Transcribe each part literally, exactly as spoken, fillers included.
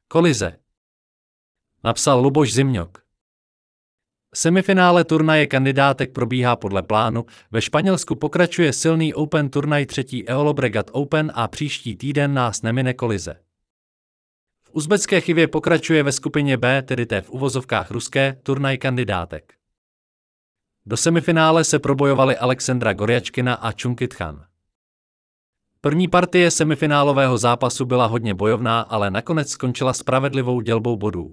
Kolize. Napsal Luboš Zimňok. Semifinále turnaje kandidátek probíhá podle plánu, ve Španělsku pokračuje silný Open turnaj třetí EOLOBREGAT Open a příští týden nás nemine kolize. V uzbecké Chivě pokračuje ve skupině B, tedy té v uvozovkách ruské, turnaj kandidátek. Do semifinále se probojovali Alexandra Gorjačkina a Čunkit Khan. První partie semifinálového zápasu byla hodně bojovná, ale nakonec skončila spravedlivou dělbou bodů.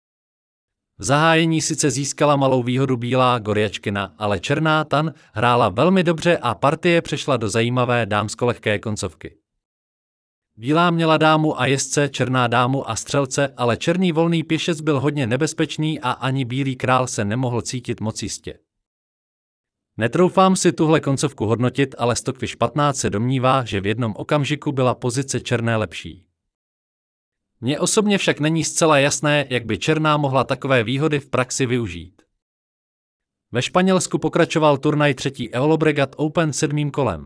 V zahájení sice získala malou výhodu bílá Gorjačkina, ale černá Tan hrála velmi dobře a partie přešla do zajímavé dámsko-lehké koncovky. Bílá měla dámu a jezdce, černá dámu a střelce, ale černý volný pěšec byl hodně nebezpečný a ani bílý král se nemohl cítit moc jistě. Netroufám si tuhle koncovku hodnotit, ale Stockfish patnáct se domnívá, že v jednom okamžiku byla pozice černé lepší. Mně osobně však není zcela jasné, jak by černá mohla takové výhody v praxi využít. Ve Španělsku pokračoval turnaj třetí EOLOBREGAT Open sedmým kolem.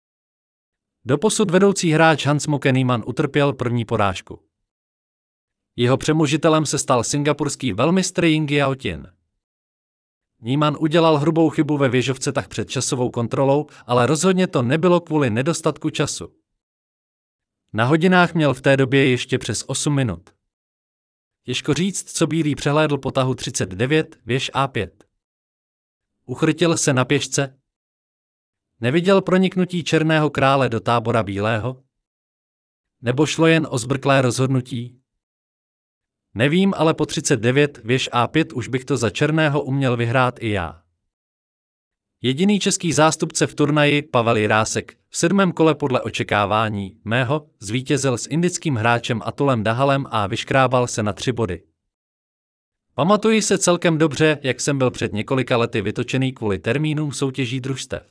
Doposud vedoucí hráč Hans-Mocke Niemann utrpěl první porážku. Jeho přemožitelem se stal singapurský velmistr Ying Yao Tin. Niemann udělal hrubou chybu ve věžovce tak před časovou kontrolou, ale rozhodně to nebylo kvůli nedostatku času. Na hodinách měl v té době ještě přes osm minut. Těžko říct, co bílý přehlédl po tahu třicet devět, věž A pět. Uchrtil se na pěšce? Neviděl proniknutí černého krále do tábora bílého? Nebo šlo jen o zbrklé rozhodnutí? Nevím, ale po třicet devět, věž A pět už bych to za černého uměl vyhrát i já. Jediný český zástupce v turnaji, Pavel Jirásek, v sedmém kole podle očekávání mého zvítězil s indickým hráčem Atulem Dahalem a vyškrábal se na tři body. Pamatuji se celkem dobře, jak jsem byl před několika lety vytočený kvůli termínům soutěží družstev.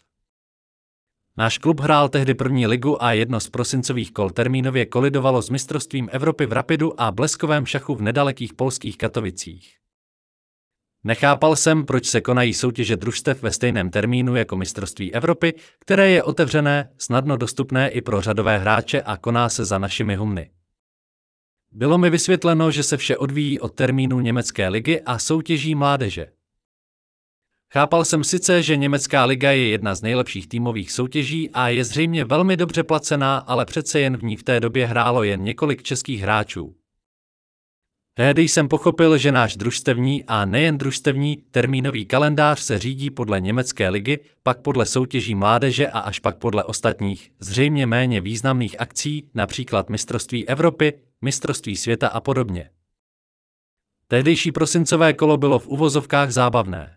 Náš klub hrál tehdy první ligu a jedno z prosincových kol termínově kolidovalo s mistrovstvím Evropy v rapidu a bleskovém šachu v nedalekých polských Katovicích. Nechápal jsem, proč se konají soutěže družstev ve stejném termínu jako mistrovství Evropy, které je otevřené, snadno dostupné i pro řadové hráče a koná se za našimi humny. Bylo mi vysvětleno, že se vše odvíjí od termínu německé ligy a soutěží mládeže. Chápal jsem sice, že německá liga je jedna z nejlepších týmových soutěží a je zřejmě velmi dobře placená, ale přece jen v ní v té době hrálo jen několik českých hráčů. Tehdy jsem pochopil, že náš družstevní a nejen družstevní termínový kalendář se řídí podle německé ligy, pak podle soutěží mládeže a až pak podle ostatních, zřejmě méně významných akcí, například mistrovství Evropy, mistrovství světa a podobně. Tehdejší prosincové kolo bylo v uvozovkách zábavné.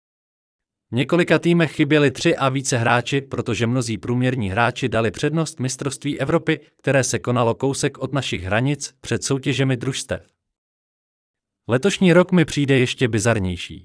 V několika týmech chyběli tři a více hráči, protože mnozí průměrní hráči dali přednost mistrovství Evropy, které se konalo kousek od našich hranic, před soutěžemi družstev. Letošní rok mi přijde ještě bizarnější.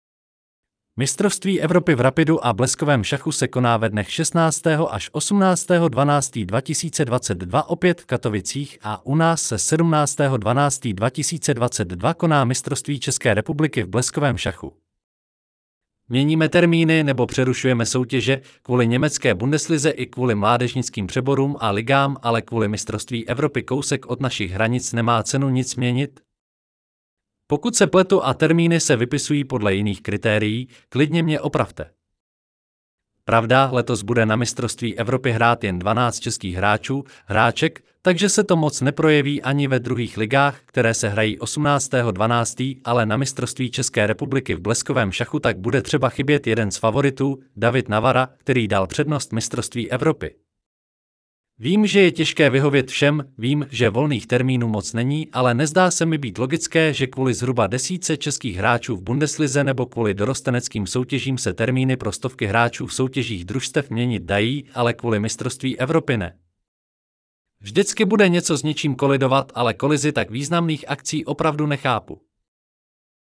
Mistrovství Evropy v rapidu a bleskovém šachu se koná ve dnech šestnáctého až osmnáctého dvanáctého dva tisíce dvacet dva opět v Katovicích a u nás se sedmnáctého dvanáctého dva tisíce dvacet dva koná mistrovství České republiky v bleskovém šachu. Měníme termíny nebo přerušujeme soutěže kvůli německé Bundeslize i kvůli mládežnickým přeborům a ligám, ale kvůli mistrovství Evropy kousek od našich hranic nemá cenu nic měnit? Pokud se pletu a termíny se vypisují podle jiných kritérií, klidně mě opravte. Pravda, letos bude na mistrovství Evropy hrát jen dvanáct českých hráčů, hráček, takže se to moc neprojeví ani ve druhých ligách, které se hrají osmnáctého dvanáctého ale na mistrovství České republiky v bleskovém šachu tak bude třeba chybět jeden z favoritů, David Navara, který dal přednost mistrovství Evropy. Vím, že je těžké vyhovět všem, vím, že volných termínů moc není, ale nezdá se mi být logické, že kvůli zhruba desítce českých hráčů v Bundeslize nebo kvůli dorosteneckým soutěžím se termíny pro stovky hráčů v soutěžích družstev měnit dají, ale kvůli mistrovství Evropy ne. Vždycky bude něco s něčím kolidovat, ale kolizi tak významných akcí opravdu nechápu.